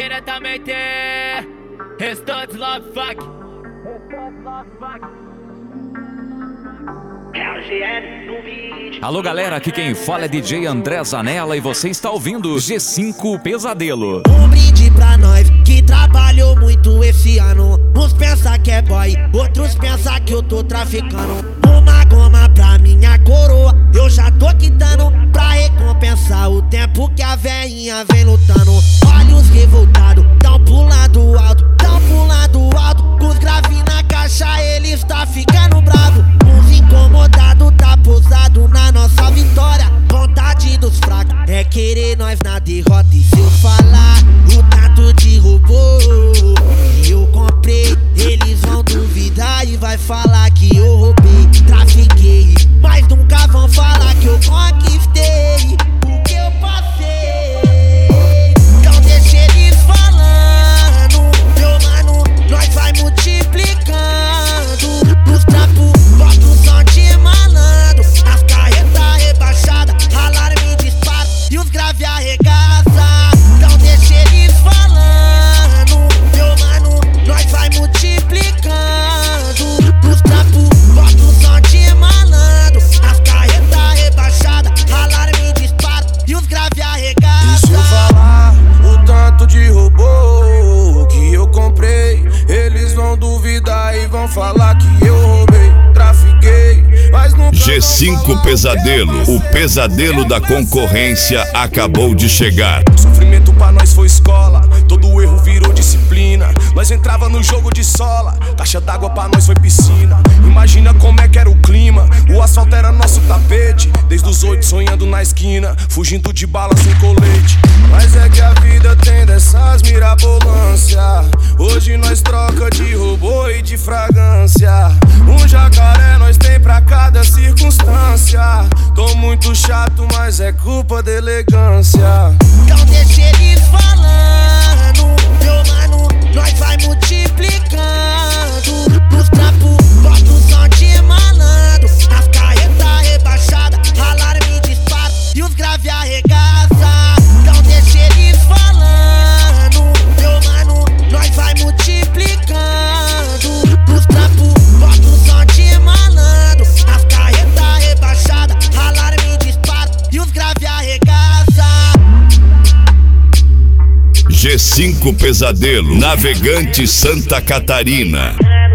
diretamente. Restantes love fuck. Alô galera, aqui quem fala é DJ André Zanella e você está ouvindo G5 Pesadelo. Um brinde pra nós que trabalhou muito esse ano. Uns pensa que é boy, outros pensa que eu tô traficando. Uma goma pra minha coroa, eu já tô quitando pra recompensar o tempo que a veinha vem lutando. Olhos revoltados, tão pulando alto, tão pulando alto. Com os graves na caixa, ele está ficando bravo. Uns incomodados, tá pousado na nossa vitória. Vontade dos fracos é querer nós na derrota. E se eu falar o tanto de robô que eu comprei, eles vão duvidar e vai falar que eu roubei, trafiquei. Mas nunca vão falar que eu conquistei o que eu passei. Então deixa eles falando, meu mano, nós vai multiplicando. Os trapos, bota o som de malandro. As carretas rebaixadas, alarme dispara e os grave arregaça. Então deixa eles falando, meu mano, nós vai multiplicando. Os trapos, bota o som de malandro. As carretas rebaixadas, alarme dispara e os grave arregaça. E se eu falar o tanto de robô que eu comprei, eles vão duvidar e vão falar que eu roubei, trafiquei. Mas nunca G5 Pesadelo, o pesadelo da concorrência acabou de chegar. Sofrimento pra nós foi escola, todo erro virou disciplina. Nós entrava no jogo de sola, caixa d'água pra nós foi piscina. Imagina como é que era o clima, o asfalto era nosso tapete. Desde os 8 sonhando na esquina, fugindo de bala sem colete. Mas é que a vida tem dessas mirabolância. Hoje nós troca de robô e de fragrância. Um jacaré nós tem pra cada circunstância. Tô muito chato, mas é culpa da elegância. Então deixa eles falando, meu mano, nós vai multiplicando. Os trapos, bota o som de malandro. As carretas rebaixadas, alarme dispara e os grave arregaça. Então deixa eles falando, meu mano, nós vai multiplicando. Os trapos, bota o som de malandro. As carretas rebaixadas, alarme dispara e os grave arregaça. G5 Pesadelo, Navegante Santa Catarina.